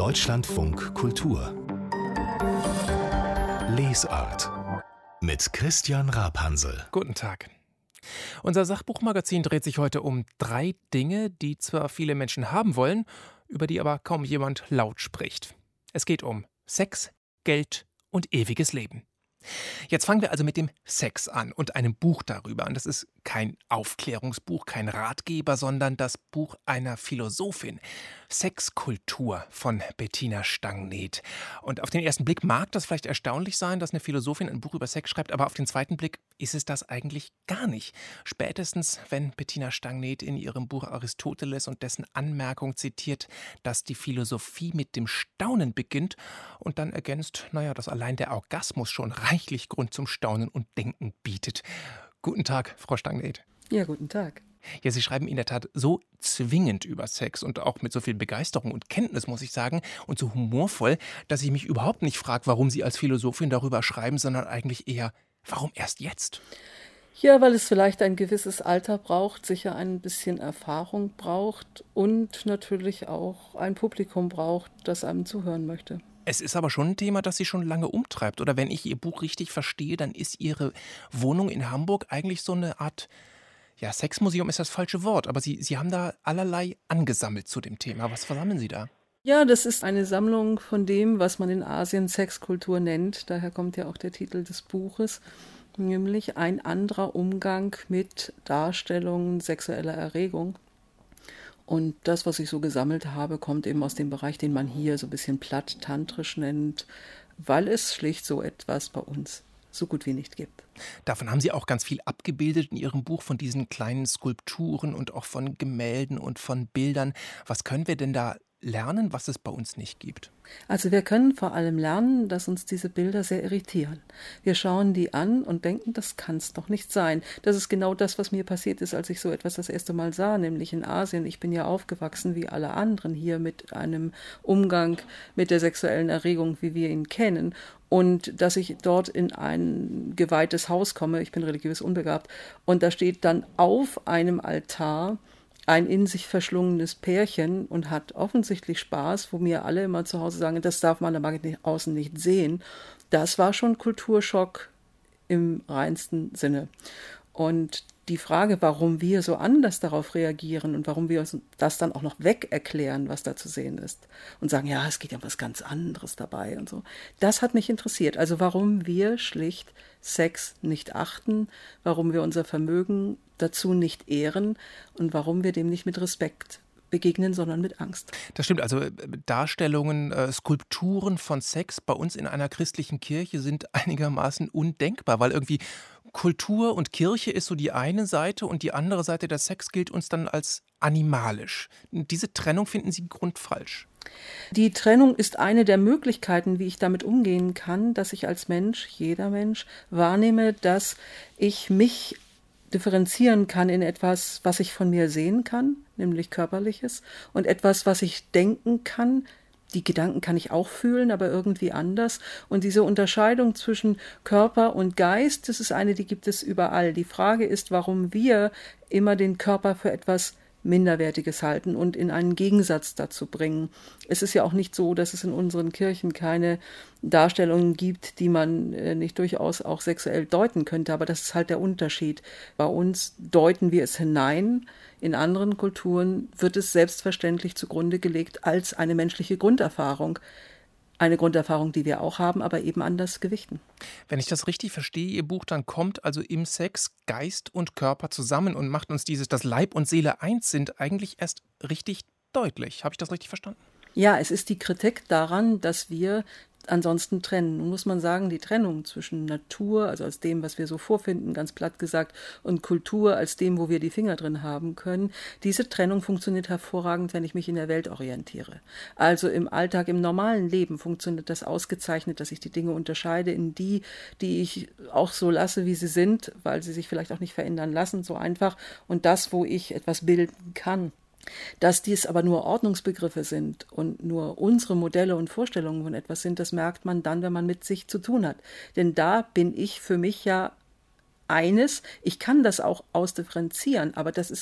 Deutschlandfunk Kultur Lesart mit Christian Rapansel. Guten Tag. Unser Sachbuchmagazin dreht sich heute um 3 Dinge, die zwar viele Menschen haben wollen, über die aber kaum jemand laut spricht. Es geht um Sex, Geld und ewiges Leben. Jetzt fangen wir also mit dem Sex an und einem Buch darüber. Und das ist kein Aufklärungsbuch, kein Ratgeber, sondern das Buch einer Philosophin. Sexkultur von Bettina Stangneth. Und auf den ersten Blick mag das vielleicht erstaunlich sein, dass eine Philosophin ein Buch über Sex schreibt, aber auf den zweiten Blick ist es das eigentlich gar nicht. Spätestens, wenn Bettina Stangneth in ihrem Buch Aristoteles und dessen Anmerkung zitiert, dass die Philosophie mit dem Staunen beginnt und dann ergänzt, dass allein der Orgasmus schon reichlich Grund zum Staunen und Denken bietet. Guten Tag, Frau Stangneth. Ja, guten Tag. Ja, Sie schreiben in der Tat so zwingend über Sex und auch mit so viel Begeisterung und Kenntnis, muss ich sagen, und so humorvoll, dass ich mich überhaupt nicht frage, warum Sie als Philosophin darüber schreiben, sondern eigentlich eher, warum erst jetzt? Ja, weil es vielleicht ein gewisses Alter braucht, sicher ein bisschen Erfahrung braucht und natürlich auch ein Publikum braucht, das einem zuhören möchte. Es ist aber schon ein Thema, das Sie schon lange umtreibt. Oder wenn ich Ihr Buch richtig verstehe, dann ist Ihre Wohnung in Hamburg eigentlich so eine Art, Sexmuseum ist das falsche Wort, aber Sie haben da allerlei angesammelt zu dem Thema. Was versammeln Sie da? Ja, das ist eine Sammlung von dem, was man in Asien Sexkultur nennt. Daher kommt ja auch der Titel des Buches, nämlich ein anderer Umgang mit Darstellungen sexueller Erregung. Und das, was ich so gesammelt habe, kommt eben aus dem Bereich, den man hier so ein bisschen platt tantrisch nennt, weil es schlicht so etwas bei uns so gut wie nicht gibt. Davon haben Sie auch ganz viel abgebildet in Ihrem Buch, von diesen kleinen Skulpturen und auch von Gemälden und von Bildern. Was können wir denn da lernen, was es bei uns nicht gibt? Also wir können vor allem lernen, dass uns diese Bilder sehr irritieren. Wir schauen die an und denken, das kann es doch nicht sein. Das ist genau das, was mir passiert ist, als ich so etwas das erste Mal sah, nämlich in Asien. Ich bin ja aufgewachsen wie alle anderen hier mit einem Umgang mit der sexuellen Erregung, wie wir ihn kennen. Und dass ich dort in ein geweihtes Haus komme, ich bin religiös unbegabt, und da steht dann auf einem Altar ein in sich verschlungenes Pärchen und hat offensichtlich Spaß, wo mir alle immer zu Hause sagen, das darf man da außen nicht sehen. Das war schon Kulturschock im reinsten Sinne. Und die Frage, warum wir so anders darauf reagieren und warum wir uns das dann auch noch weg erklären, was da zu sehen ist und sagen, ja, es geht ja um was ganz anderes dabei und so, das hat mich interessiert. Also warum wir schlicht Sex nicht achten, warum wir unser Vermögen dazu nicht ehren und warum wir dem nicht mit Respekt begegnen, sondern mit Angst. Das stimmt, also Darstellungen, Skulpturen von Sex bei uns in einer christlichen Kirche sind einigermaßen undenkbar, weil irgendwie Kultur und Kirche ist so die eine Seite und die andere Seite, der Sex, gilt uns dann als animalisch. Diese Trennung finden Sie grundfalsch. Die Trennung ist eine der Möglichkeiten, wie ich damit umgehen kann, dass ich als Mensch, jeder Mensch, wahrnehme, dass ich mich differenzieren kann in etwas, was ich von mir sehen kann, nämlich Körperliches, und etwas, was ich denken kann. Die Gedanken kann ich auch fühlen, aber irgendwie anders. Und diese Unterscheidung zwischen Körper und Geist, das ist eine, die gibt es überall. Die Frage ist, warum wir immer den Körper für etwas Minderwertiges halten und in einen Gegensatz dazu bringen. Es ist ja auch nicht so, dass es in unseren Kirchen keine Darstellungen gibt, die man nicht durchaus auch sexuell deuten könnte, aber das ist halt der Unterschied. Bei uns deuten wir es hinein, in anderen Kulturen wird es selbstverständlich zugrunde gelegt als eine menschliche Grunderfahrung. Eine Grunderfahrung, die wir auch haben, aber eben anders gewichten. Wenn ich das richtig verstehe, Ihr Buch, dann kommt also im Sex Geist und Körper zusammen und macht uns dass Leib und Seele eins sind, eigentlich erst richtig deutlich. Habe ich das richtig verstanden? Ja, es ist die Kritik daran, dass wir ansonsten trennen. Nun muss man sagen, die Trennung zwischen Natur, also als dem, was wir so vorfinden, ganz platt gesagt, und Kultur als dem, wo wir die Finger drin haben können, diese Trennung funktioniert hervorragend, wenn ich mich in der Welt orientiere. Also im Alltag, im normalen Leben funktioniert das ausgezeichnet, dass ich die Dinge unterscheide in die ich auch so lasse, wie sie sind, weil sie sich vielleicht auch nicht verändern lassen, so einfach, und das, wo ich etwas bilden kann. Dass dies aber nur Ordnungsbegriffe sind und nur unsere Modelle und Vorstellungen von etwas sind, das merkt man dann, wenn man mit sich zu tun hat. Denn da bin ich für mich ja eines, ich kann das auch ausdifferenzieren, aber das ist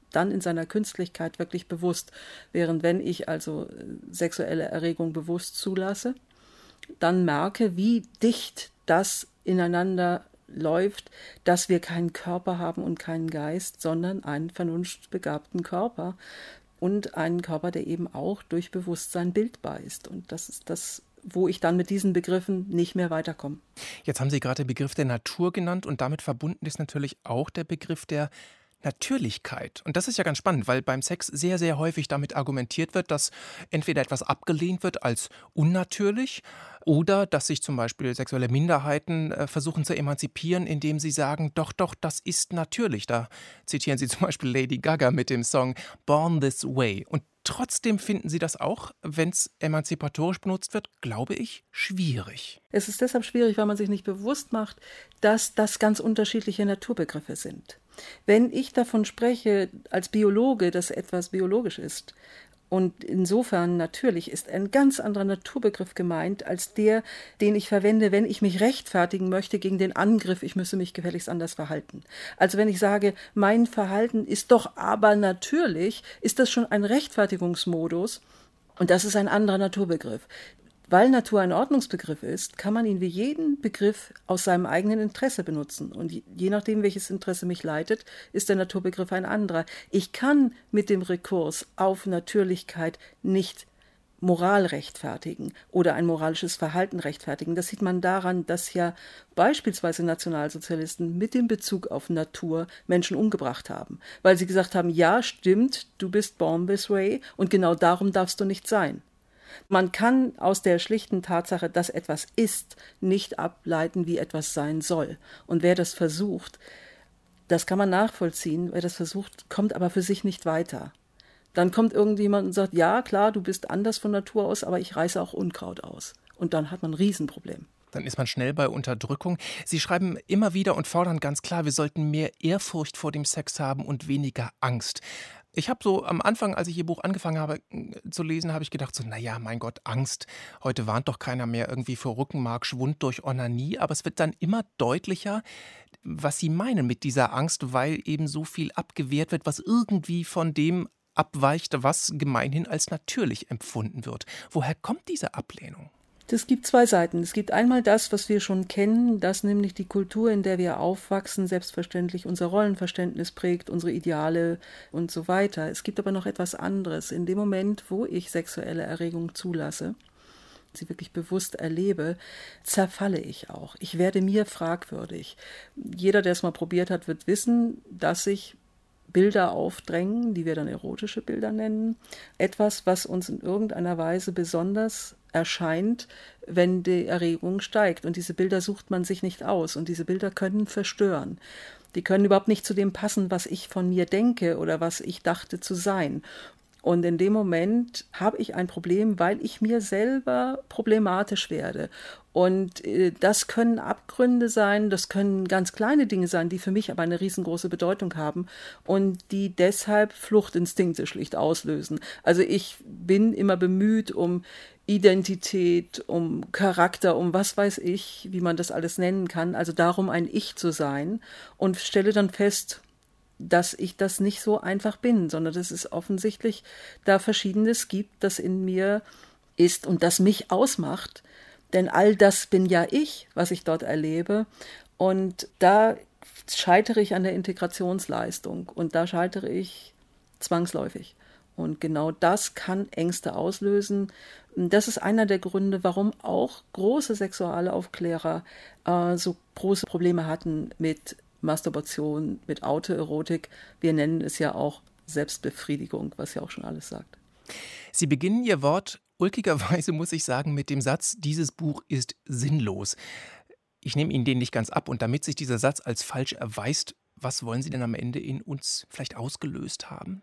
dann in seiner Künstlichkeit wirklich bewusst. Während wenn ich also sexuelle Erregung bewusst zulasse, dann merke, wie dicht das ineinander läuft, dass wir keinen Körper haben und keinen Geist, sondern einen vernunftbegabten Körper und einen Körper, der eben auch durch Bewusstsein bildbar ist. Und das ist das, wo ich dann mit diesen Begriffen nicht mehr weiterkomme. Jetzt haben Sie gerade den Begriff der Natur genannt und damit verbunden ist natürlich auch der Begriff der Natürlichkeit. Und das ist ja ganz spannend, weil beim Sex sehr, sehr häufig damit argumentiert wird, dass entweder etwas abgelehnt wird als unnatürlich oder dass sich zum Beispiel sexuelle Minderheiten versuchen zu emanzipieren, indem sie sagen, doch, doch, das ist natürlich. Da zitieren Sie zum Beispiel Lady Gaga mit dem Song Born This Way. Und trotzdem finden Sie das auch, wenn es emanzipatorisch benutzt wird, glaube ich, schwierig. Es ist deshalb schwierig, weil man sich nicht bewusst macht, dass das ganz unterschiedliche Naturbegriffe sind. Wenn ich davon spreche als Biologe, dass etwas biologisch ist und insofern natürlich ist ein ganz anderer Naturbegriff gemeint als der, den ich verwende, wenn ich mich rechtfertigen möchte gegen den Angriff, ich müsse mich gefälligst anders verhalten. Also wenn ich sage, mein Verhalten ist doch aber natürlich, ist das schon ein Rechtfertigungsmodus und das ist ein anderer Naturbegriff. Weil Natur ein Ordnungsbegriff ist, kann man ihn wie jeden Begriff aus seinem eigenen Interesse benutzen. Und je nachdem, welches Interesse mich leitet, ist der Naturbegriff ein anderer. Ich kann mit dem Rekurs auf Natürlichkeit nicht Moral rechtfertigen oder ein moralisches Verhalten rechtfertigen. Das sieht man daran, dass ja beispielsweise Nationalsozialisten mit dem Bezug auf Natur Menschen umgebracht haben. Weil sie gesagt haben, ja, stimmt, du bist born this way und genau darum darfst du nicht sein. Man kann aus der schlichten Tatsache, dass etwas ist, nicht ableiten, wie etwas sein soll. Und wer das versucht, das kann man nachvollziehen, wer das versucht, kommt aber für sich nicht weiter. Dann kommt irgendjemand und sagt, ja, klar, du bist anders von Natur aus, aber ich reiße auch Unkraut aus. Und dann hat man ein Riesenproblem. Dann ist man schnell bei Unterdrückung. Sie schreiben immer wieder und fordern ganz klar, wir sollten mehr Ehrfurcht vor dem Sex haben und weniger Angst. Ich habe so am Anfang, als ich Ihr Buch angefangen habe zu lesen, habe ich gedacht, so, naja, mein Gott, Angst. Heute warnt doch keiner mehr irgendwie vor Rückenmarkschwund durch Onanie. Aber es wird dann immer deutlicher, was Sie meinen mit dieser Angst, weil eben so viel abgewehrt wird, was irgendwie von dem abweicht, was gemeinhin als natürlich empfunden wird. Woher kommt diese Ablehnung? Es gibt zwei Seiten. Es gibt einmal das, was wir schon kennen, dass nämlich die Kultur, in der wir aufwachsen, selbstverständlich unser Rollenverständnis prägt, unsere Ideale und so weiter. Es gibt aber noch etwas anderes. In dem Moment, wo ich sexuelle Erregung zulasse, sie wirklich bewusst erlebe, zerfalle ich auch. Ich werde mir fragwürdig. Jeder, der es mal probiert hat, wird wissen, dass sich Bilder aufdrängen, die wir dann erotische Bilder nennen. Etwas, was uns in irgendeiner Weise besonders erscheint, wenn die Erregung steigt. Und diese Bilder sucht man sich nicht aus. Und diese Bilder können verstören. Die können überhaupt nicht zu dem passen, was ich von mir denke oder was ich dachte zu sein. Und in dem Moment habe ich ein Problem, weil ich mir selber problematisch werde. Und das können Abgründe sein, das können ganz kleine Dinge sein, die für mich aber eine riesengroße Bedeutung haben und die deshalb Fluchtinstinkte schlicht auslösen. Also ich bin immer bemüht um Identität, um Charakter, um was weiß ich, wie man das alles nennen kann, also darum ein Ich zu sein und stelle dann fest, dass ich das nicht so einfach bin, sondern dass es offensichtlich da Verschiedenes gibt, das in mir ist und das mich ausmacht. Denn all das bin ja ich, was ich dort erlebe. Und da scheitere ich an der Integrationsleistung und da scheitere ich zwangsläufig. Und genau das kann Ängste auslösen. Das ist einer der Gründe, warum auch große Sexualaufklärer so große Probleme hatten mit Masturbation, mit Autoerotik. Wir nennen es ja auch Selbstbefriedigung, was ja auch schon alles sagt. Sie beginnen Ihr Wort, ulkigerweise muss ich sagen, mit dem Satz, dieses Buch ist sinnlos. Ich nehme Ihnen den nicht ganz ab und damit sich dieser Satz als falsch erweist, was wollen Sie denn am Ende in uns vielleicht ausgelöst haben?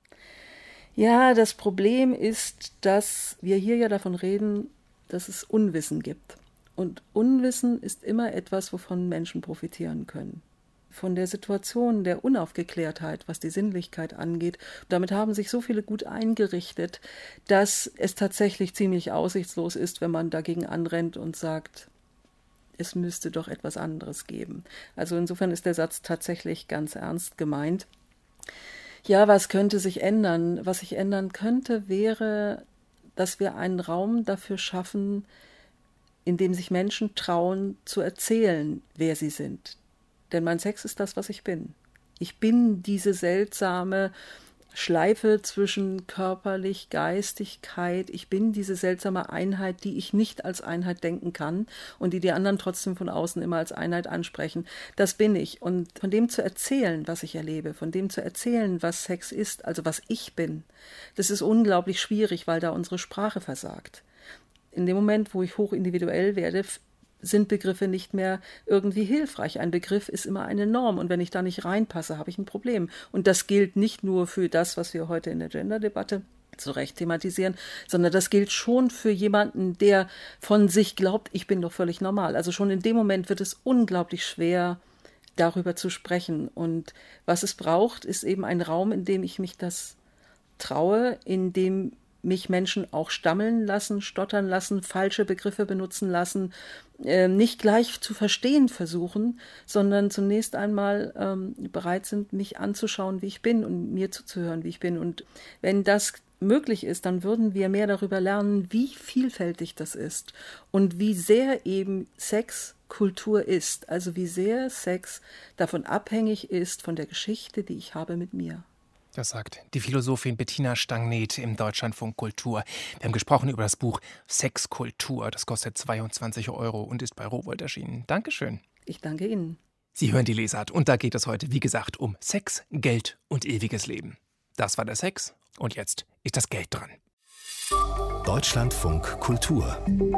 Ja, das Problem ist, dass wir hier ja davon reden, dass es Unwissen gibt. Und Unwissen ist immer etwas, wovon Menschen profitieren können. Von der Situation der Unaufgeklärtheit, was die Sinnlichkeit angeht. Damit haben sich so viele gut eingerichtet, dass es tatsächlich ziemlich aussichtslos ist, wenn man dagegen anrennt und sagt, es müsste doch etwas anderes geben. Also insofern ist der Satz tatsächlich ganz ernst gemeint. Ja, was könnte sich ändern? Was sich ändern könnte, wäre, dass wir einen Raum dafür schaffen, in dem sich Menschen trauen, zu erzählen, wer sie sind. Denn mein Sex ist das, was ich bin. Ich bin diese seltsame Schleife zwischen körperlich, Geistigkeit. Ich bin diese seltsame Einheit, die ich nicht als Einheit denken kann und die anderen trotzdem von außen immer als Einheit ansprechen. Das bin ich. Und von dem zu erzählen, was ich erlebe, von dem zu erzählen, was Sex ist, also was ich bin, das ist unglaublich schwierig, weil da unsere Sprache versagt. In dem Moment, wo ich hochindividuell werde, sind Begriffe nicht mehr irgendwie hilfreich. Ein Begriff ist immer eine Norm und wenn ich da nicht reinpasse, habe ich ein Problem. Und das gilt nicht nur für das, was wir heute in der Gender-Debatte zu Recht thematisieren, sondern das gilt schon für jemanden, der von sich glaubt, ich bin doch völlig normal. Also schon in dem Moment wird es unglaublich schwer, darüber zu sprechen. Und was es braucht, ist eben ein Raum, in dem ich mich das traue, in dem mich Menschen auch stammeln lassen, stottern lassen, falsche Begriffe benutzen lassen, nicht gleich zu verstehen versuchen, sondern zunächst einmal bereit sind, mich anzuschauen, wie ich bin und mir zuzuhören, wie ich bin. Und wenn das möglich ist, dann würden wir mehr darüber lernen, wie vielfältig das ist und wie sehr eben Sex Kultur ist, also wie sehr Sex davon abhängig ist von der Geschichte, die ich habe mit mir. Das sagt die Philosophin Bettina Stangnet im Deutschlandfunk Kultur. Wir haben gesprochen über das Buch Sexkultur. Das kostet 22 € und ist bei Rowohlt erschienen. Dankeschön. Ich danke Ihnen. Sie hören die Lesart und da geht es heute, wie gesagt, um Sex, Geld und ewiges Leben. Das war der Sex und jetzt ist das Geld dran. Deutschlandfunk Kultur.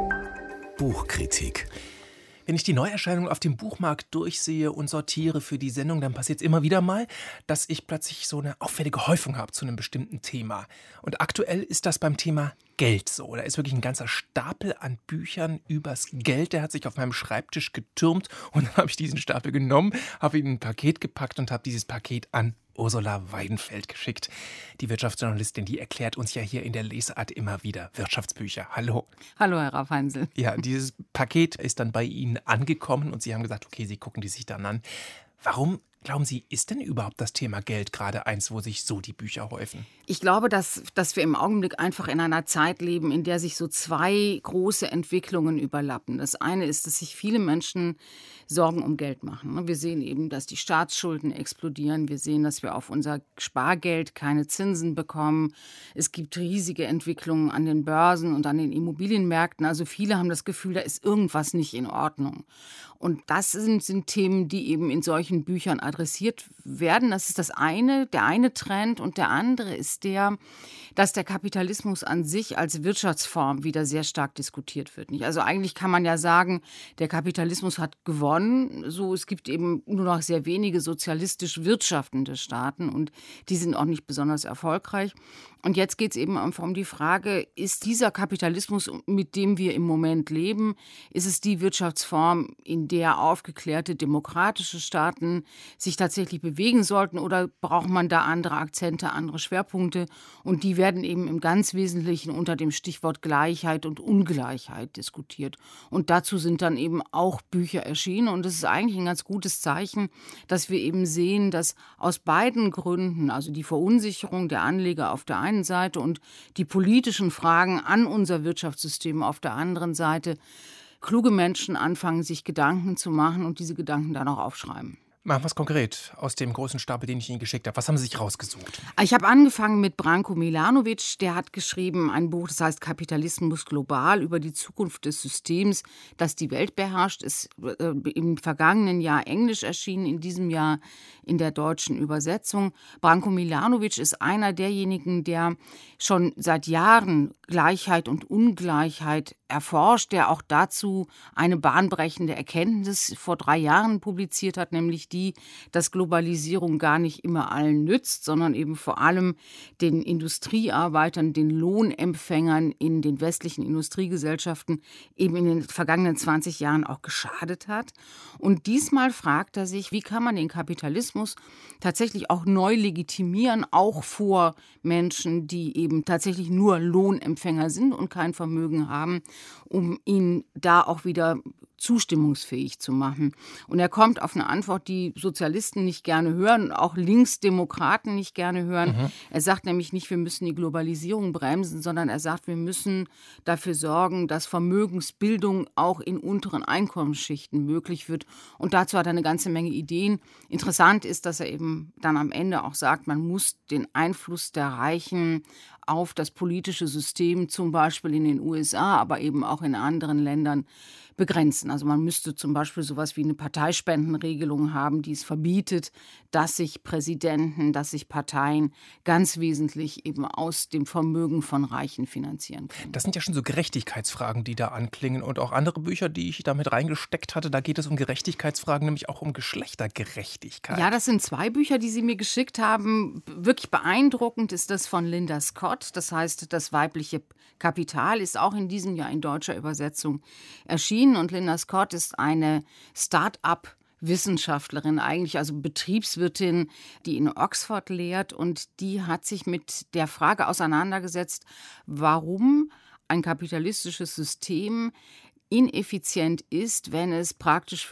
Buchkritik. Wenn ich die Neuerscheinungen auf dem Buchmarkt durchsehe und sortiere für die Sendung, dann passiert es immer wieder mal, dass ich plötzlich so eine auffällige Häufung habe zu einem bestimmten Thema. Und aktuell ist das beim Thema Geld so. Da ist wirklich ein ganzer Stapel an Büchern übers Geld, der hat sich auf meinem Schreibtisch getürmt und dann habe ich diesen Stapel genommen, habe ihn in ein Paket gepackt und habe dieses Paket an Ursula Weidenfeld geschickt. Die Wirtschaftsjournalistin, die erklärt uns ja hier in der Lesart immer wieder Wirtschaftsbücher. Hallo. Hallo, Herr Raffhansel. Ja, dieses Paket ist dann bei Ihnen angekommen und Sie haben gesagt, okay, Sie gucken die sich dann an. Warum, glauben Sie, ist denn überhaupt das Thema Geld gerade eins, wo sich so die Bücher häufen? Ich glaube, dass wir im Augenblick einfach in einer Zeit leben, in der sich so zwei große Entwicklungen überlappen. Das eine ist, dass sich viele Menschen Sorgen um Geld machen. Wir sehen eben, dass die Staatsschulden explodieren. Wir sehen, dass wir auf unser Spargeld keine Zinsen bekommen. Es gibt riesige Entwicklungen an den Börsen und an den Immobilienmärkten. Also viele haben das Gefühl, da ist irgendwas nicht in Ordnung. Und das sind Themen, die eben in solchen Büchern adressiert werden. Das ist das eine, der eine Trend. Und der andere ist der, dass der Kapitalismus an sich als Wirtschaftsform wieder sehr stark diskutiert wird. Also eigentlich kann man ja sagen, der Kapitalismus hat gewonnen. So, es gibt eben nur noch sehr wenige sozialistisch wirtschaftende Staaten und die sind auch nicht besonders erfolgreich. Und jetzt geht es eben einfach um die Frage, ist dieser Kapitalismus, mit dem wir im Moment leben, ist es die Wirtschaftsform, in der aufgeklärte demokratische Staaten sich tatsächlich bewegen sollten oder braucht man da andere Akzente, andere Schwerpunkte? Und die werden eben im ganz Wesentlichen unter dem Stichwort Gleichheit und Ungleichheit diskutiert. Und dazu sind dann eben auch Bücher erschienen. Und es ist eigentlich ein ganz gutes Zeichen, dass wir eben sehen, dass aus beiden Gründen, also die Verunsicherung der Anleger auf der einen Seite und die politischen Fragen an unser Wirtschaftssystem auf der anderen Seite, kluge Menschen anfangen, sich Gedanken zu machen und diese Gedanken dann auch aufschreiben. Machen wir es konkret aus dem großen Stapel, den ich Ihnen geschickt habe. Was haben Sie sich rausgesucht? Ich habe angefangen mit Branko Milanovic. Der hat geschrieben ein Buch, das heißt Kapitalismus global, über die Zukunft des Systems, das die Welt beherrscht. Ist im vergangenen Jahr Englisch erschienen, in diesem Jahr in der deutschen Übersetzung. Branko Milanovic ist einer derjenigen, der schon seit Jahren Gleichheit und Ungleichheit erforscht, der auch dazu eine bahnbrechende Erkenntnis vor 3 Jahren publiziert hat, nämlich die, dass Globalisierung gar nicht immer allen nützt, sondern eben vor allem den Industriearbeitern, den Lohnempfängern in den westlichen Industriegesellschaften eben in den vergangenen 20 Jahren auch geschadet hat. Und diesmal fragt er sich, wie kann man den Kapitalismus tatsächlich auch neu legitimieren, auch vor Menschen, die eben tatsächlich nur Lohnempfänger sind und kein Vermögen haben, um ihn da auch wieder zustimmungsfähig zu machen. Und er kommt auf eine Antwort, die Sozialisten nicht gerne hören, auch Linksdemokraten nicht gerne hören. Er sagt nämlich nicht, wir müssen die Globalisierung bremsen, sondern er sagt, wir müssen dafür sorgen, dass Vermögensbildung auch in unteren Einkommensschichten möglich wird. Und dazu hat er eine ganze Menge Ideen. Interessant ist, dass er eben dann am Ende auch sagt, man muss den Einfluss der Reichen auf das politische System, zum Beispiel in den USA, aber eben auch in anderen Ländern, begrenzen. Also man müsste zum Beispiel sowas wie eine Parteispendenregelung haben, die es verbietet, dass sich Präsidenten, dass sich Parteien ganz wesentlich eben aus dem Vermögen von Reichen finanzieren können. Das sind ja schon so Gerechtigkeitsfragen, die da anklingen. Und auch andere Bücher, die ich da mit reingesteckt hatte, da geht es um Gerechtigkeitsfragen, nämlich auch um Geschlechtergerechtigkeit. Ja, das sind 2 Bücher, die Sie mir geschickt haben. Wirklich beeindruckend ist das von Linda Scott. Das heißt, das weibliche Kapital ist auch in diesem Jahr in deutscher Übersetzung erschienen. Und Linda Scott ist eine Start-up-Wissenschaftlerin, eigentlich also Betriebswirtin, die in Oxford lehrt. Und die hat sich mit der Frage auseinandergesetzt, warum ein kapitalistisches System ineffizient ist, wenn es praktisch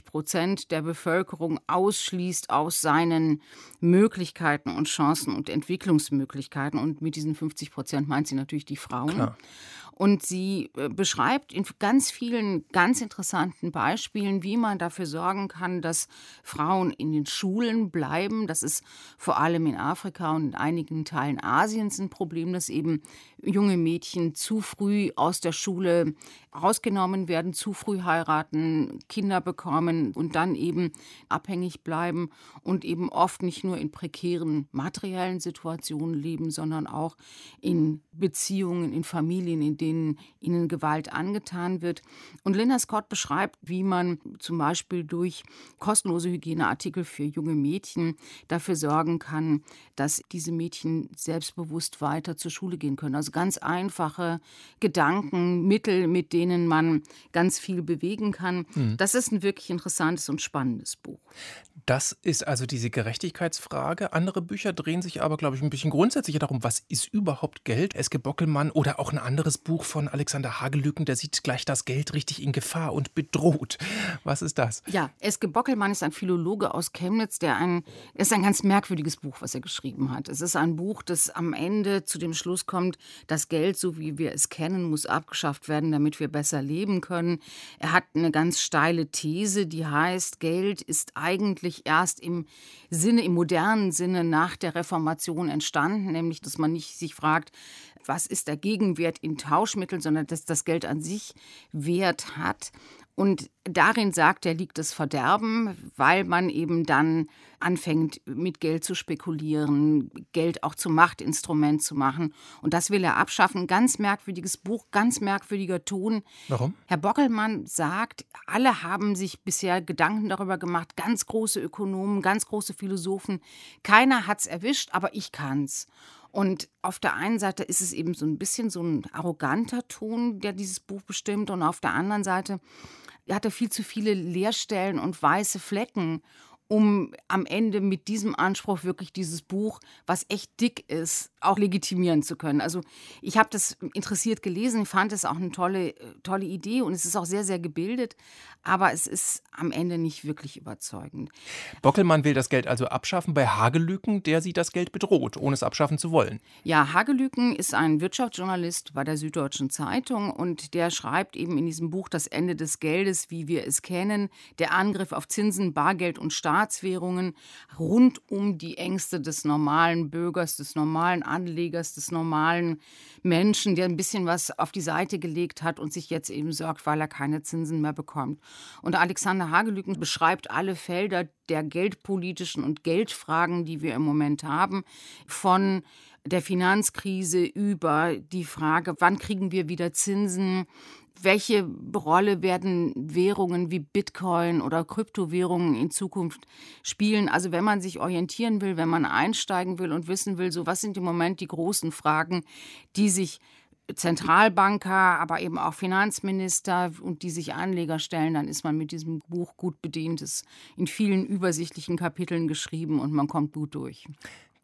50% der Bevölkerung ausschließt aus seinen Möglichkeiten und Chancen und Entwicklungsmöglichkeiten. Und mit diesen 50% meint sie natürlich die Frauen. Klar. Und sie beschreibt in ganz vielen ganz interessanten Beispielen, wie man dafür sorgen kann, dass Frauen in den Schulen bleiben. Das ist vor allem in Afrika und in einigen Teilen Asiens ein Problem, dass eben junge Mädchen zu früh aus der Schule rausgenommen werden, zu früh heiraten, Kinder bekommen und dann eben abhängig bleiben und eben oft nicht nur in prekären materiellen Situationen leben, sondern auch in Beziehungen, in Familien, in denen ihnen Gewalt angetan wird. Und Linda Scott beschreibt, wie man zum Beispiel durch kostenlose Hygieneartikel für junge Mädchen dafür sorgen kann, dass diese Mädchen selbstbewusst weiter zur Schule gehen können. Also ganz einfache Gedanken, Mittel, mit denen man ganz viel bewegen kann. Das ist ein wirklich interessantes und spannendes Buch. Das ist also diese Gerechtigkeitsfrage. Andere Bücher drehen sich aber, glaube ich, ein bisschen grundsätzlicher darum, was ist überhaupt Geld? Eske Bockelmann oder auch ein anderes Buch von Alexander Hagelüken, der sieht gleich das Geld richtig in Gefahr und bedroht. Was ist das? Ja, Eske Bockelmann ist ein Philologe aus Chemnitz, ist ein ganz merkwürdiges Buch, was er geschrieben hat. Es ist ein Buch, das am Ende zu dem Schluss kommt, das Geld, so wie wir es kennen, muss abgeschafft werden, damit wir besser leben können. Er hat eine ganz steile These, die heißt, Geld ist eigentlich erst im modernen Sinne nach der Reformation entstanden, nämlich, dass man nicht sich fragt, was ist der Gegenwert in Tauschmitteln, sondern dass das Geld an sich Wert hat. Und darin, sagt er, liegt das Verderben, weil man eben dann anfängt, mit Geld zu spekulieren, Geld auch zum Machtinstrument zu machen. Und das will er abschaffen. Ganz merkwürdiges Buch, ganz merkwürdiger Ton. Warum? Herr Bockelmann sagt, alle haben sich bisher Gedanken darüber gemacht, ganz große Ökonomen, ganz große Philosophen. Keiner hat's erwischt, aber ich kann's. Und auf der einen Seite ist es eben so ein bisschen so ein arroganter Ton, der dieses Buch bestimmt. Und auf der anderen Seite hat er viel zu viele Leerstellen und weiße Flecken, um am Ende mit diesem Anspruch wirklich dieses Buch, was echt dick ist, auch legitimieren zu können. Also ich habe das interessiert gelesen, fand es auch eine tolle Idee und es ist auch sehr, sehr gebildet, aber es ist am Ende nicht wirklich überzeugend. Bockelmann will das Geld also abschaffen. Bei Hagelüken, der sieht das Geld bedroht, ohne es abschaffen zu wollen. Ja, Hagelüken ist ein Wirtschaftsjournalist bei der Süddeutschen Zeitung und der schreibt eben in diesem Buch Das Ende des Geldes, wie wir es kennen, der Angriff auf Zinsen, Bargeld und Staatswährungen rund um die Ängste des normalen Bürgers, des normalen Anlegers, des normalen Menschen, der ein bisschen was auf die Seite gelegt hat und sich jetzt eben sorgt, weil er keine Zinsen mehr bekommt. Und Alexander Hagelüken beschreibt alle Felder der geldpolitischen und Geldfragen, die wir im Moment haben, von der Finanzkrise über die Frage, wann kriegen wir wieder Zinsen, welche Rolle werden Währungen wie Bitcoin oder Kryptowährungen in Zukunft spielen? Also wenn man sich orientieren will, wenn man einsteigen will und wissen will, so was sind im Moment die großen Fragen, die sich Zentralbanker, aber eben auch Finanzminister und die sich Anleger stellen, dann ist man mit diesem Buch gut bedient. Es ist in vielen übersichtlichen Kapiteln geschrieben und man kommt gut durch.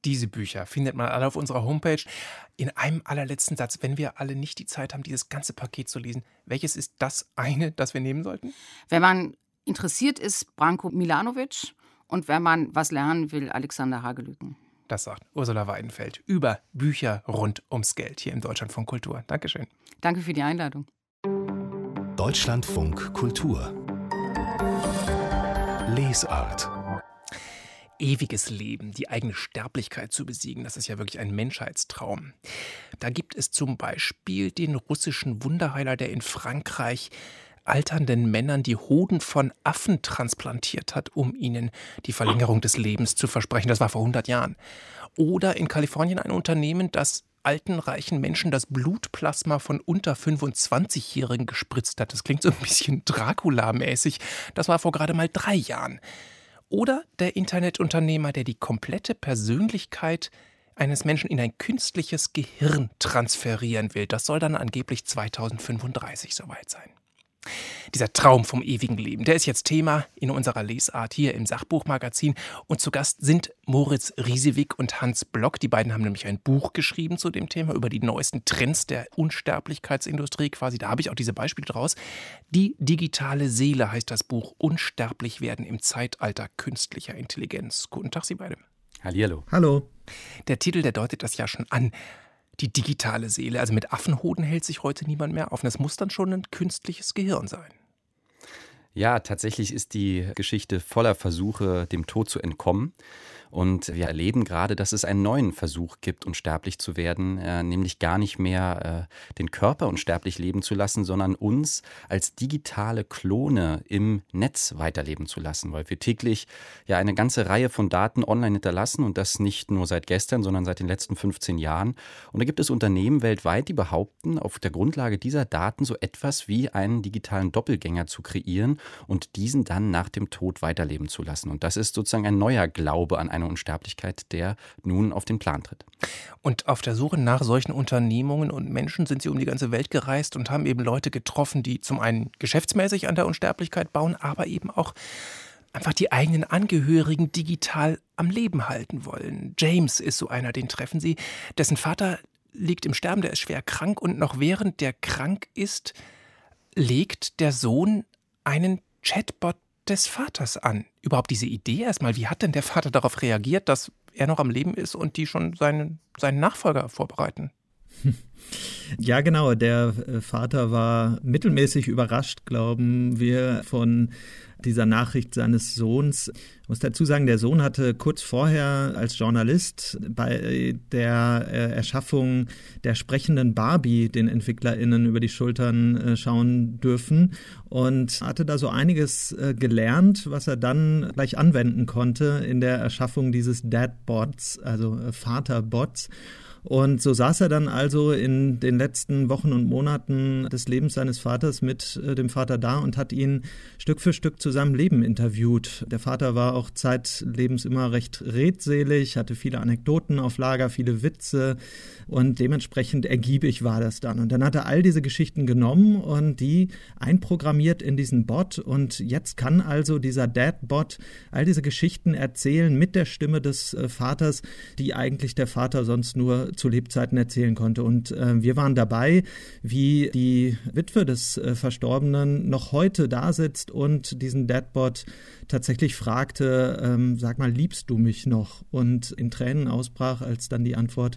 Diese Bücher findet man alle auf unserer Homepage. In einem allerletzten Satz, wenn wir alle nicht die Zeit haben, dieses ganze Paket zu lesen, welches ist das eine, das wir nehmen sollten? Wenn man interessiert ist, Branko Milanovic, und wenn man was lernen will, Alexander Hagelüken. Das sagt Ursula Weidenfeld über Bücher rund ums Geld hier im Deutschlandfunk Kultur. Dankeschön. Danke für die Einladung. Deutschlandfunk Kultur. Lesart. Ewiges Leben, die eigene Sterblichkeit zu besiegen, das ist ja wirklich ein Menschheitstraum. Da gibt es zum Beispiel den russischen Wunderheiler, der in Frankreich alternden Männern die Hoden von Affen transplantiert hat, um ihnen die Verlängerung des Lebens zu versprechen. Das war vor 100 Jahren. Oder in Kalifornien ein Unternehmen, das alten, reichen Menschen das Blutplasma von unter 25-Jährigen gespritzt hat. Das klingt so ein bisschen Dracula-mäßig. Das war vor gerade mal 3 Jahren. Oder der Internetunternehmer, der die komplette Persönlichkeit eines Menschen in ein künstliches Gehirn transferieren will. Das soll dann angeblich 2035 soweit sein. Dieser Traum vom ewigen Leben, der ist jetzt Thema in unserer Lesart hier im Sachbuchmagazin. Und zu Gast sind Moritz Riesewig und Hans Block. Die beiden haben nämlich ein Buch geschrieben zu dem Thema über die neuesten Trends der Unsterblichkeitsindustrie quasi. Da habe ich auch diese Beispiele draus. Die digitale Seele heißt das Buch. Unsterblich werden im Zeitalter künstlicher Intelligenz. Guten Tag, Sie beide. Hallihallo. Hallo. Der Titel, der deutet das ja schon an. Die digitale Seele. Also mit Affenhoden hält sich heute niemand mehr auf. Und das muss dann schon ein künstliches Gehirn sein. Ja, tatsächlich ist die Geschichte voller Versuche, dem Tod zu entkommen. Und wir erleben gerade, dass es einen neuen Versuch gibt, unsterblich zu werden, nämlich gar nicht mehr den Körper unsterblich leben zu lassen, sondern uns als digitale Klone im Netz weiterleben zu lassen, weil wir täglich ja eine ganze Reihe von Daten online hinterlassen und das nicht nur seit gestern, sondern seit den letzten 15 Jahren. Und da gibt es Unternehmen weltweit, die behaupten, auf der Grundlage dieser Daten so etwas wie einen digitalen Doppelgänger zu kreieren und diesen dann nach dem Tod weiterleben zu lassen. Und das ist sozusagen ein neuer Glaube an eine Unsterblichkeit, der nun auf den Plan tritt. Und auf der Suche nach solchen Unternehmungen und Menschen sind Sie um die ganze Welt gereist und haben eben Leute getroffen, die zum einen geschäftsmäßig an der Unsterblichkeit bauen, aber eben auch einfach die eigenen Angehörigen digital am Leben halten wollen. James ist so einer, den treffen Sie. Dessen Vater liegt im Sterben, der ist schwer krank und noch während der krank ist, legt der Sohn einen Chatbot des Vaters an. Überhaupt diese Idee erstmal, wie hat denn der Vater darauf reagiert, dass er noch am Leben ist und die schon seinen Nachfolger vorbereiten? Ja, genau. Der Vater war mittelmäßig überrascht, glauben wir, von dieser Nachricht seines Sohns. Ich muss dazu sagen, der Sohn hatte kurz vorher als Journalist bei der Erschaffung der sprechenden Barbie den EntwicklerInnen über die Schultern schauen dürfen und hatte da so einiges gelernt, was er dann gleich anwenden konnte in der Erschaffung dieses Dadbots, also Vaterbots. Und so saß er dann also in den letzten Wochen und Monaten des Lebens seines Vaters mit dem Vater da und hat ihn Stück für Stück zu seinem Leben interviewt. Der Vater war auch zeitlebens immer recht redselig, hatte viele Anekdoten auf Lager, viele Witze und dementsprechend ergiebig war das dann. Und dann hat er all diese Geschichten genommen und die einprogrammiert in diesen Bot und jetzt kann also dieser Dad-Bot all diese Geschichten erzählen mit der Stimme des Vaters, die eigentlich der Vater sonst nur zu Lebzeiten erzählen konnte. Und wir waren dabei, wie die Witwe des Verstorbenen noch heute da sitzt und diesen Dadbot tatsächlich fragte, sag mal, liebst du mich noch? Und in Tränen ausbrach, als dann die Antwort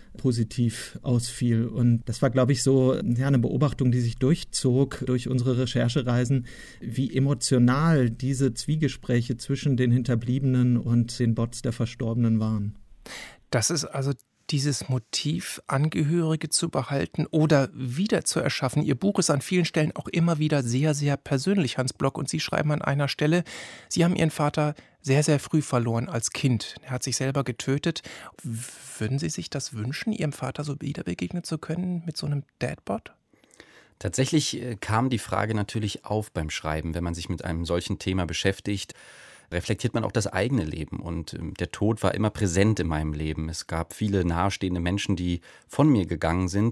positiv ausfiel. Und das war, glaube ich, so eine Beobachtung, die sich durchzog durch unsere Recherchereisen, wie emotional diese Zwiegespräche zwischen den Hinterbliebenen und den Bots der Verstorbenen waren. Das ist also dieses Motiv, Angehörige zu behalten oder wieder zu erschaffen. Ihr Buch ist an vielen Stellen auch immer wieder sehr, sehr persönlich, Hans Block. Und Sie schreiben an einer Stelle, Sie haben Ihren Vater sehr, sehr früh verloren als Kind. Er hat sich selber getötet. Würden Sie sich das wünschen, Ihrem Vater so wieder begegnen zu können mit so einem Dadbot? Tatsächlich kam die Frage natürlich auf beim Schreiben, wenn man sich mit einem solchen Thema beschäftigt. Reflektiert man auch das eigene Leben und der Tod war immer präsent in meinem Leben. Es gab viele nahestehende Menschen, die von mir gegangen sind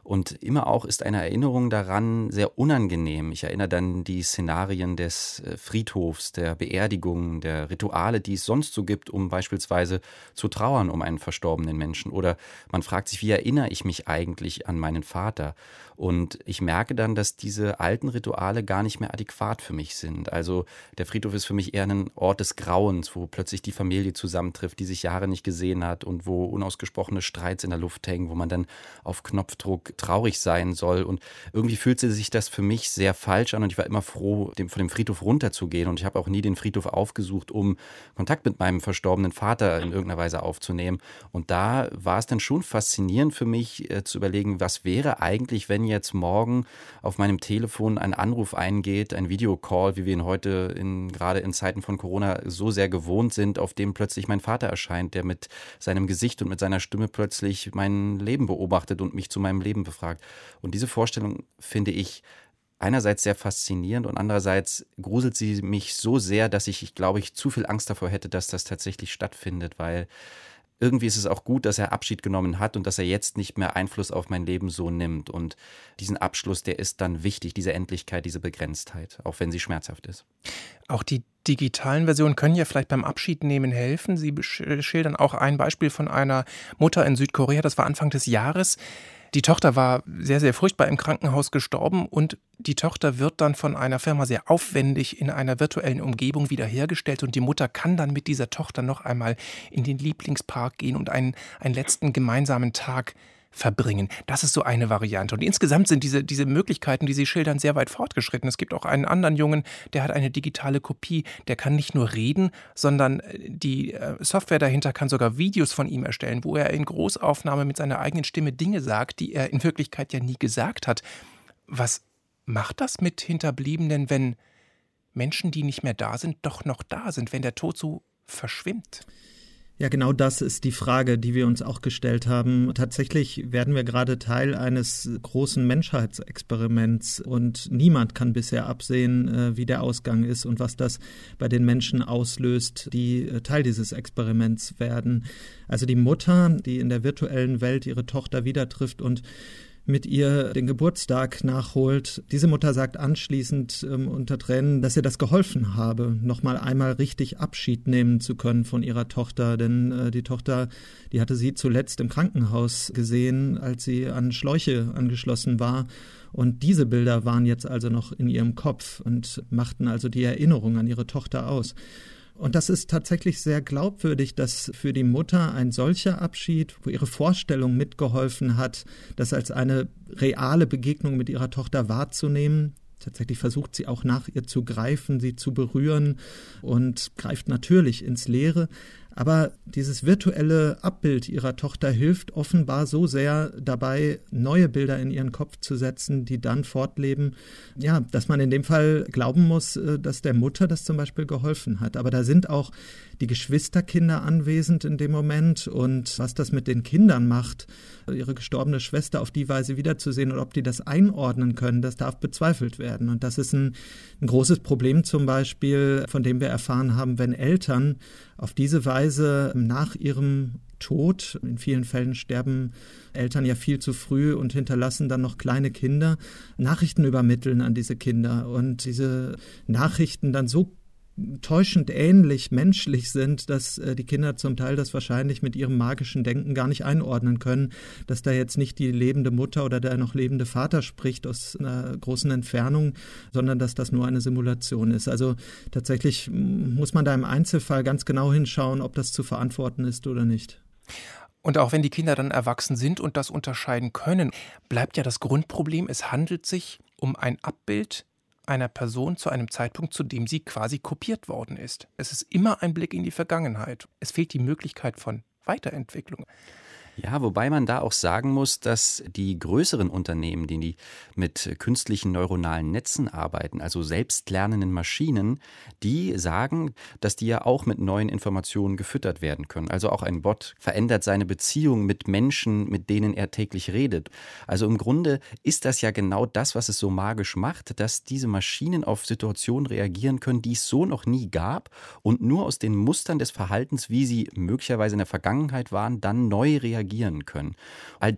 Und immer auch ist eine Erinnerung daran sehr unangenehm. Ich erinnere dann die Szenarien des Friedhofs, der Beerdigung, der Rituale, die es sonst so gibt, um beispielsweise zu trauern um einen verstorbenen Menschen. Oder man fragt sich, wie erinnere ich mich eigentlich an meinen Vater? Und ich merke dann, dass diese alten Rituale gar nicht mehr adäquat für mich sind. Also der Friedhof ist für mich eher ein Ort des Grauens, wo plötzlich die Familie zusammentrifft, die sich Jahre nicht gesehen hat und wo unausgesprochene Streits in der Luft hängen, wo man dann auf Knopfdruck traurig sein soll. Und irgendwie fühlte sich das für mich sehr falsch an und ich war immer froh, von dem Friedhof runterzugehen. Und ich habe auch nie den Friedhof aufgesucht, um Kontakt mit meinem verstorbenen Vater in irgendeiner Weise aufzunehmen. Und da war es dann schon faszinierend für mich zu überlegen, was wäre eigentlich, wenn jetzt morgen auf meinem Telefon ein Anruf eingeht, ein Videocall, wie wir ihn heute gerade in Zeiten von Corona so sehr gewohnt sind, auf dem plötzlich mein Vater erscheint, der mit seinem Gesicht und mit seiner Stimme plötzlich mein Leben beobachtet und mich zu meinem Leben befragt. Und diese Vorstellung finde ich einerseits sehr faszinierend und andererseits gruselt sie mich so sehr, dass ich glaube, ich zu viel Angst davor hätte, dass das tatsächlich stattfindet, weil irgendwie ist es auch gut, dass er Abschied genommen hat und dass er jetzt nicht mehr Einfluss auf mein Leben so nimmt. Und diesen Abschluss, der ist dann wichtig, diese Endlichkeit, diese Begrenztheit, auch wenn sie schmerzhaft ist. Auch die digitalen Versionen können ja vielleicht beim Abschiednehmen helfen. Sie schildern auch ein Beispiel von einer Mutter in Südkorea, das war Anfang des Jahres. Die Tochter war sehr, sehr furchtbar im Krankenhaus gestorben und die Tochter wird dann von einer Firma sehr aufwendig in einer virtuellen Umgebung wiederhergestellt und die Mutter kann dann mit dieser Tochter noch einmal in den Lieblingspark gehen und einen letzten gemeinsamen Tag verbringen. Das ist so eine Variante. Und insgesamt sind diese Möglichkeiten, die Sie schildern, sehr weit fortgeschritten. Es gibt auch einen anderen Jungen, der hat eine digitale Kopie. Der kann nicht nur reden, sondern die Software dahinter kann sogar Videos von ihm erstellen, wo er in Großaufnahme mit seiner eigenen Stimme Dinge sagt, die er in Wirklichkeit ja nie gesagt hat. Was macht das mit Hinterbliebenen, wenn Menschen, die nicht mehr da sind, doch noch da sind, wenn der Tod so verschwimmt? Ja, genau das ist die Frage, die wir uns auch gestellt haben. Tatsächlich werden wir gerade Teil eines großen Menschheitsexperiments und niemand kann bisher absehen, wie der Ausgang ist und was das bei den Menschen auslöst, die Teil dieses Experiments werden. Also die Mutter, die in der virtuellen Welt ihre Tochter wieder trifft und mit ihr den Geburtstag nachholt. Diese Mutter sagt anschließend unter Tränen, dass ihr das geholfen habe, nochmal einmal richtig Abschied nehmen zu können von ihrer Tochter. Denn die Tochter, die hatte sie zuletzt im Krankenhaus gesehen, als sie an Schläuche angeschlossen war. Und diese Bilder waren jetzt also noch in ihrem Kopf und machten also die Erinnerung an ihre Tochter aus. Und das ist tatsächlich sehr glaubwürdig, dass für die Mutter ein solcher Abschied, wo ihre Vorstellung mitgeholfen hat, das als eine reale Begegnung mit ihrer Tochter wahrzunehmen. Tatsächlich versucht sie auch nach ihr zu greifen, sie zu berühren und greift natürlich ins Leere. Aber dieses virtuelle Abbild ihrer Tochter hilft offenbar so sehr dabei, neue Bilder in ihren Kopf zu setzen, die dann fortleben, ja, dass man in dem Fall glauben muss, dass der Mutter das zum Beispiel geholfen hat. Aber da sind auch die Geschwisterkinder anwesend in dem Moment und was das mit den Kindern macht, ihre gestorbene Schwester auf die Weise wiederzusehen und ob die das einordnen können, das darf bezweifelt werden. Und das ist ein großes Problem zum Beispiel, von dem wir erfahren haben, wenn Eltern auf diese Weise nach ihrem Tod, in vielen Fällen sterben Eltern ja viel zu früh und hinterlassen dann noch kleine Kinder, Nachrichten übermitteln an diese Kinder und diese Nachrichten dann so täuschend ähnlich menschlich sind, dass die Kinder zum Teil das wahrscheinlich mit ihrem magischen Denken gar nicht einordnen können, dass da jetzt nicht die lebende Mutter oder der noch lebende Vater spricht aus einer großen Entfernung, sondern dass das nur eine Simulation ist. Also tatsächlich muss man da im Einzelfall ganz genau hinschauen, ob das zu verantworten ist oder nicht. Und auch wenn die Kinder dann erwachsen sind und das unterscheiden können, bleibt ja das Grundproblem, es handelt sich um ein Abbild einer Person zu einem Zeitpunkt, zu dem sie quasi kopiert worden ist. Es ist immer ein Blick in die Vergangenheit. Es fehlt die Möglichkeit von Weiterentwicklung. Ja, wobei man da auch sagen muss, dass die größeren Unternehmen, die mit künstlichen neuronalen Netzen arbeiten, also selbstlernenden Maschinen, die sagen, dass die ja auch mit neuen Informationen gefüttert werden können. Also auch ein Bot verändert seine Beziehung mit Menschen, mit denen er täglich redet. Also im Grunde ist das ja genau das, was es so magisch macht, dass diese Maschinen auf Situationen reagieren können, die es so noch nie gab und nur aus den Mustern des Verhaltens, wie sie möglicherweise in der Vergangenheit waren, dann neu reagieren können. All das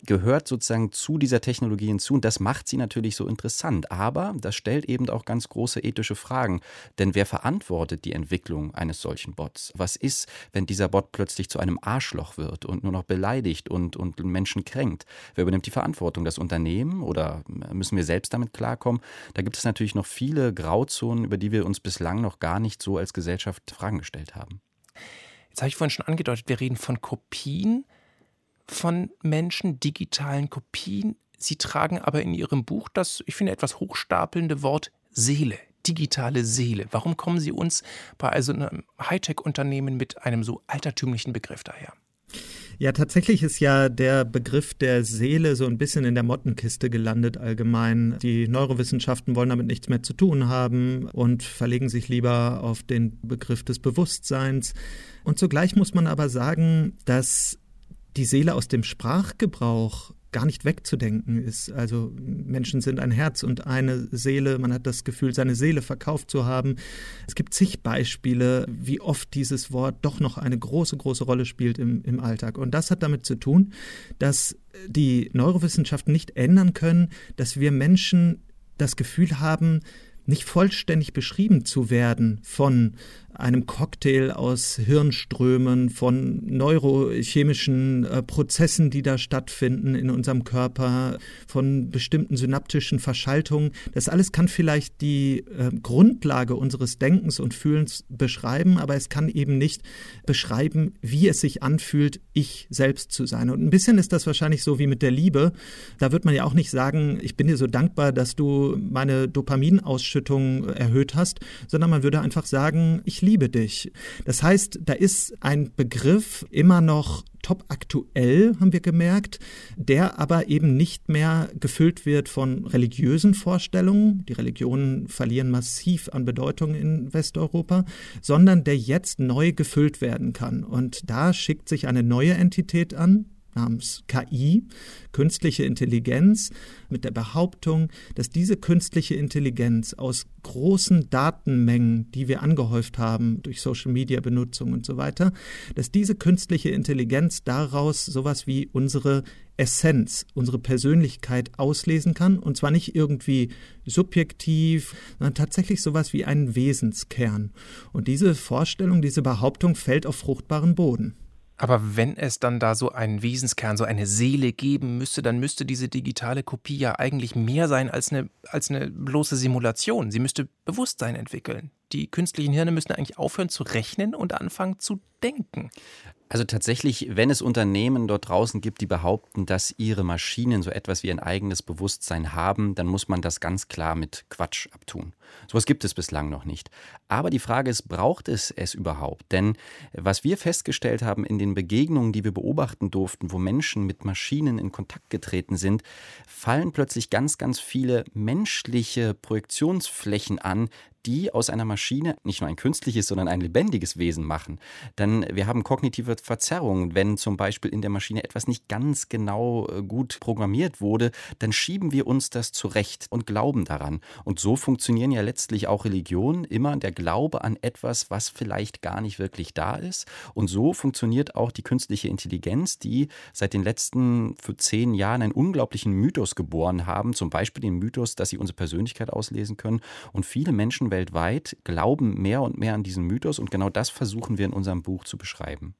gehört sozusagen zu dieser Technologie hinzu und das macht sie natürlich so interessant. Aber das stellt eben auch ganz große ethische Fragen. Denn wer verantwortet die Entwicklung eines solchen Bots? Was ist, wenn dieser Bot plötzlich zu einem Arschloch wird und nur noch beleidigt und Menschen kränkt? Wer übernimmt die Verantwortung? Das Unternehmen oder müssen wir selbst damit klarkommen? Da gibt es natürlich noch viele Grauzonen, über die wir uns bislang noch gar nicht so als Gesellschaft Fragen gestellt haben. Jetzt habe ich vorhin schon angedeutet, wir reden von Kopien von Menschen, digitalen Kopien. Sie tragen aber in Ihrem Buch das, ich finde, etwas hochstapelnde Wort Seele, digitale Seele. Warum kommen Sie uns bei also einem Hightech-Unternehmen mit einem so altertümlichen Begriff daher? Ja, tatsächlich ist ja der Begriff der Seele so ein bisschen in der Mottenkiste gelandet allgemein. Die Neurowissenschaften wollen damit nichts mehr zu tun haben und verlegen sich lieber auf den Begriff des Bewusstseins. Und zugleich muss man aber sagen, dass die Seele aus dem Sprachgebrauch gar nicht wegzudenken ist. Also Menschen sind ein Herz und eine Seele. Man hat das Gefühl, seine Seele verkauft zu haben. Es gibt zig Beispiele, wie oft dieses Wort doch noch eine große, große Rolle spielt im Alltag. Und das hat damit zu tun, dass die Neurowissenschaften nicht ändern können, dass wir Menschen das Gefühl haben, nicht vollständig beschrieben zu werden von einem Cocktail aus Hirnströmen, von neurochemischen Prozessen, die da stattfinden in unserem Körper, von bestimmten synaptischen Verschaltungen. Das alles kann vielleicht die Grundlage unseres Denkens und Fühlens beschreiben, aber es kann eben nicht beschreiben, wie es sich anfühlt, ich selbst zu sein. Und ein bisschen ist das wahrscheinlich so wie mit der Liebe. Da wird man ja auch nicht sagen, ich bin dir so dankbar, dass du meine Dopaminausschüttung erhöht hast, sondern man würde einfach sagen, ich liebe dich. Das heißt, da ist ein Begriff immer noch top aktuell, haben wir gemerkt, der aber eben nicht mehr gefüllt wird von religiösen Vorstellungen. Die Religionen verlieren massiv an Bedeutung in Westeuropa, sondern der jetzt neu gefüllt werden kann. Und da schickt sich eine neue Entität an, namens KI, künstliche Intelligenz, mit der Behauptung, dass diese künstliche Intelligenz aus großen Datenmengen, die wir angehäuft haben durch Social-Media-Benutzung und so weiter, dass diese künstliche Intelligenz daraus sowas wie unsere Essenz, unsere Persönlichkeit auslesen kann, und zwar nicht irgendwie subjektiv, sondern tatsächlich sowas wie einen Wesenskern. Und diese Vorstellung, diese Behauptung fällt auf fruchtbaren Boden. Aber wenn es dann da so einen Wesenskern, so eine Seele geben müsste, dann müsste diese digitale Kopie ja eigentlich mehr sein als eine bloße Simulation. Sie müsste Bewusstsein entwickeln. Die künstlichen Hirne müssten eigentlich aufhören zu rechnen und anfangen zu denken. Also tatsächlich, wenn es Unternehmen dort draußen gibt, die behaupten, dass ihre Maschinen so etwas wie ein eigenes Bewusstsein haben, dann muss man das ganz klar mit Quatsch abtun. Sowas gibt es bislang noch nicht. Aber die Frage ist, braucht es überhaupt? Denn was wir festgestellt haben in den Begegnungen, die wir beobachten durften, wo Menschen mit Maschinen in Kontakt getreten sind, fallen plötzlich ganz, ganz viele menschliche Projektionsflächen an, die aus einer Maschine nicht nur ein künstliches, sondern ein lebendiges Wesen machen. Denn wir haben kognitive Verzerrungen. Wenn zum Beispiel in der Maschine etwas nicht ganz genau gut programmiert wurde, dann schieben wir uns das zurecht und glauben daran. Und so funktionieren ja letztlich auch Religionen, immer der Glaube an etwas, was vielleicht gar nicht wirklich da ist. Und so funktioniert auch die künstliche Intelligenz, die seit den letzten 10 Jahren einen unglaublichen Mythos geboren haben. Zum Beispiel den Mythos, dass sie unsere Persönlichkeit auslesen können. Und viele Menschen weltweit glauben mehr und mehr an diesen Mythos, und genau das versuchen wir in unserem Buch zu beschreiben.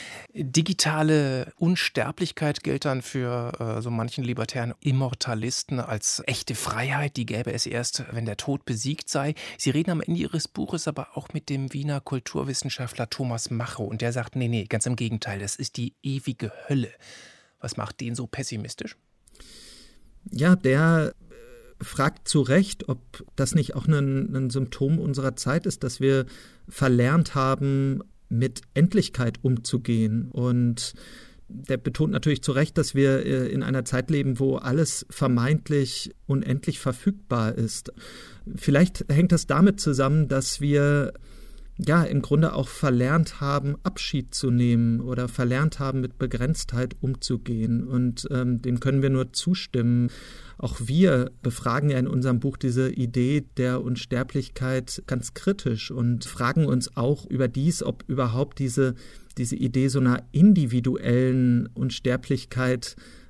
Digitale Unsterblichkeit gilt dann für so manchen libertären Immortalisten als echte Freiheit. Die gäbe es erst, wenn der Tod besiegt sei. Sie reden am Ende Ihres Buches aber auch mit dem Wiener Kulturwissenschaftler Thomas Macho, und der sagt, nee, ganz im Gegenteil, das ist die ewige Hölle. Was macht den so pessimistisch? Ja, der fragt zu Recht, ob das nicht auch ein Symptom unserer Zeit ist, dass wir verlernt haben, mit Endlichkeit umzugehen. Und der betont natürlich zu Recht, dass wir in einer Zeit leben, wo alles vermeintlich unendlich verfügbar ist. Vielleicht hängt das damit zusammen, dass wir im Grunde auch verlernt haben, Abschied zu nehmen oder verlernt haben, mit Begrenztheit umzugehen. Und dem können wir nur zustimmen. Auch wir befragen ja in unserem Buch diese Idee der Unsterblichkeit ganz kritisch und fragen uns auch überdies, ob überhaupt diese Idee so einer individuellen Unsterblichkeit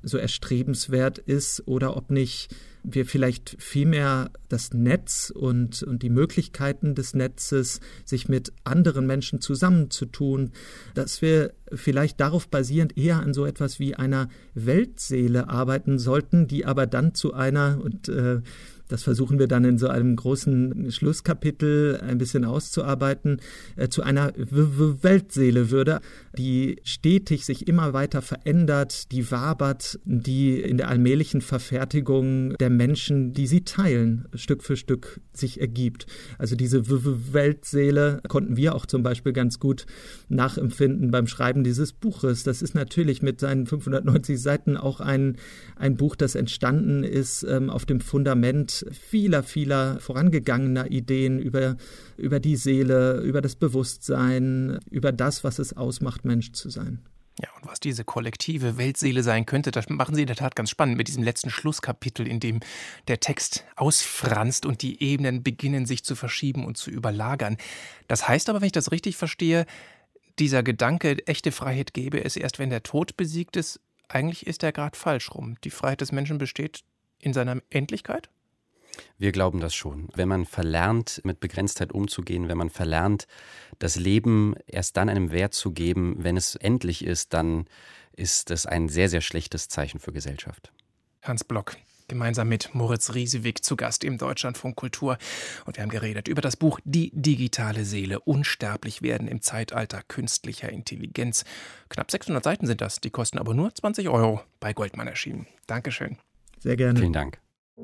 so erstrebenswert ist oder ob nicht wir vielleicht vielmehr das Netz und die Möglichkeiten des Netzes, sich mit anderen Menschen zusammenzutun, dass wir vielleicht darauf basierend eher an so etwas wie einer Weltseele arbeiten sollten, die aber dann zu einer, und das versuchen wir dann in so einem großen Schlusskapitel ein bisschen auszuarbeiten, zu einer Weltseele würde, die stetig sich immer weiter verändert, die wabert, die in der allmählichen Verfertigung der Menschen, die sie teilen, Stück für Stück sich ergibt. Also diese Weltseele konnten wir auch zum Beispiel ganz gut nachempfinden beim Schreiben dieses Buches. Das ist natürlich mit seinen 590 Seiten auch ein Buch, das entstanden ist auf dem Fundament vieler vorangegangener Ideen über die Seele, über das Bewusstsein, über das, was es ausmacht, Mensch zu sein. Ja, und was diese kollektive Weltseele sein könnte, das machen Sie in der Tat ganz spannend mit diesem letzten Schlusskapitel, in dem der Text ausfranst und die Ebenen beginnen, sich zu verschieben und zu überlagern. Das heißt aber, wenn ich das richtig verstehe, dieser Gedanke, echte Freiheit gäbe es erst, wenn der Tod besiegt ist, eigentlich ist er gerade falsch rum. Die Freiheit des Menschen besteht in seiner Endlichkeit? Wir glauben das schon. Wenn man verlernt, mit Begrenztheit umzugehen, wenn man verlernt, das Leben erst dann einem Wert zu geben, wenn es endlich ist, dann ist das ein sehr, sehr schlechtes Zeichen für Gesellschaft. Hans Block, gemeinsam mit Moritz Riesewig zu Gast im Deutschlandfunk Kultur. Und wir haben geredet über das Buch Die digitale Seele, unsterblich werden im Zeitalter künstlicher Intelligenz. Knapp 600 Seiten sind das, die kosten aber nur 20 € bei Goldmann erschienen. Dankeschön. Sehr gerne. Vielen Dank.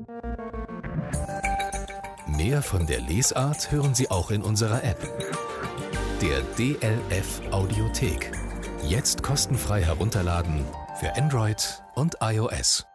Mehr von der Lesart hören Sie auch in unserer App, der DLF Audiothek. Jetzt kostenfrei herunterladen für Android und iOS.